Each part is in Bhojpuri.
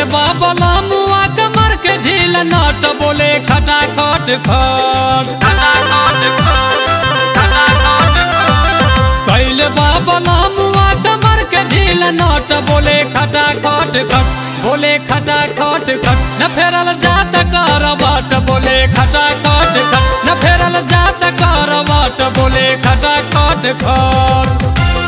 बाबला मुआ कमर के ढील नट बोले खटा खट खट खटा खट खटा खट कैल बाबला मुआ कमर के ढील नट बोले खटा खट खट बोले खटा खट खट न फेरल जात करवट बोले खटा खट खट न फेरल जात करवट बोले खटा खट खट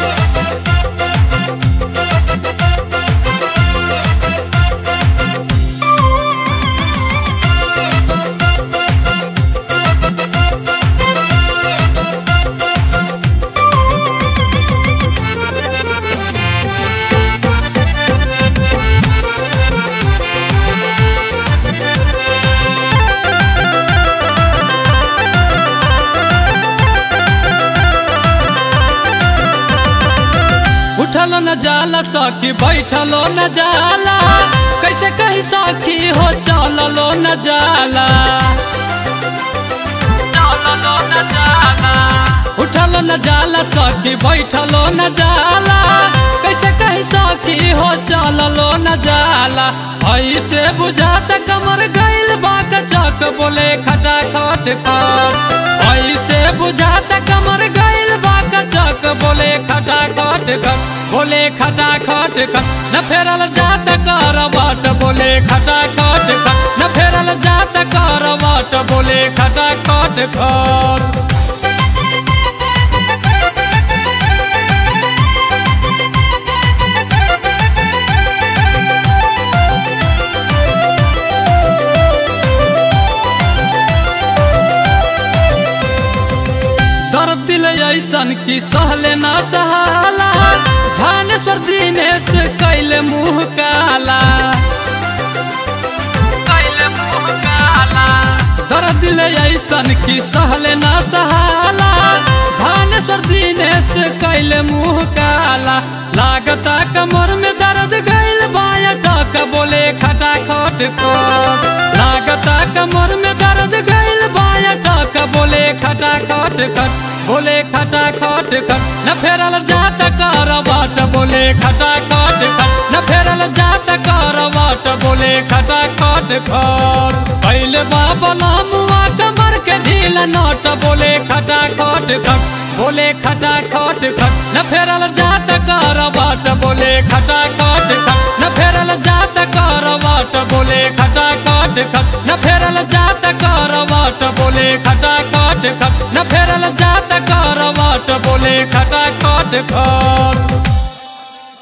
उठलो न जाला सखी बैठलो न जाला कैसे कही सखी हो चललो न जाला चललो न जाला उठलो न जाला सखी बैठलो न जाला कैसे कही सखी हो चललो न जाला ऐसे बुझाता कमर गइल बाक चक बोले खटा खट खट ऐसे बुझाता कमर गइल बाक चक बोले खटा खट खट बोले खटा खट खट न फेरल जात करवट बोले खटा खट खट न फेरल जात करवट बोले खटा खट खट दर्द दिल ऐसन की सहले ना सहाला धानेश्वर दिनेश कैले मुँह काला कैले मुँह काला दर्द दिल ऐसन की सहले ना सहाला धानेश्वर दिनेश कैले मुँह काला लागता कमर में दर्द गइल बाया टक बोले खटा खट खट लागता कमर में दर्द गइल बाया टक बोले खटा खट खट बोले खटा खट खट न फेरल जात करवट बोले खटा खट खट न फेरल जात करवट बोले खटा खट खट कैल बाबला मुआ कमर के ढील नट बोले खटा खट खट बोले खटा खट खट न फेरल जात करवट बोले खटा खट खट न फेरल जात करवट बोले खटा खट खट न फेरल जात करवट बोले खटा खट खट न फेरल जात करवट बोले खटा खट खट